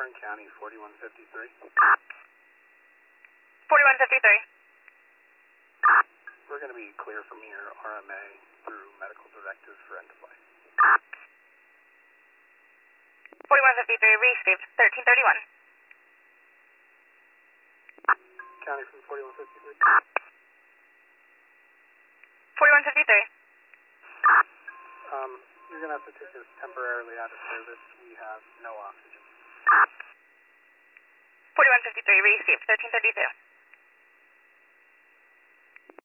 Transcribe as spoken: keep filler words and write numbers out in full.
Warren County, forty-one fifty-three. forty-one fifty-three. We're going to be clear from here, R M A through medical directive for end of life. forty-one fifty-three, received, thirteen thirty-one. County from forty-one fifty-three. forty-one fifty-three. Um, you're going to have to take us temporarily out of service. We have no oxygen. forty-one fifty-three, received, thirteen thirty-two.